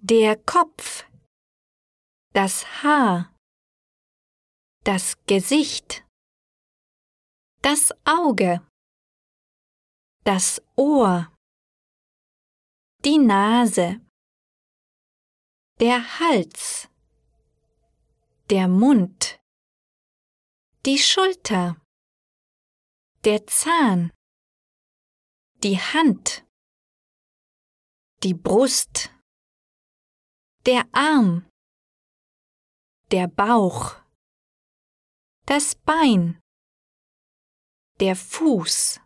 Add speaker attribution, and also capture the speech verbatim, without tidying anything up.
Speaker 1: Der Kopf, das Haar, das Gesicht, das Auge, das Ohr, die Nase, der Hals, der Mund, die Schulter, der Zahn, die Hand, die Brust, der Arm, der Bauch, das Bein, der Fuß,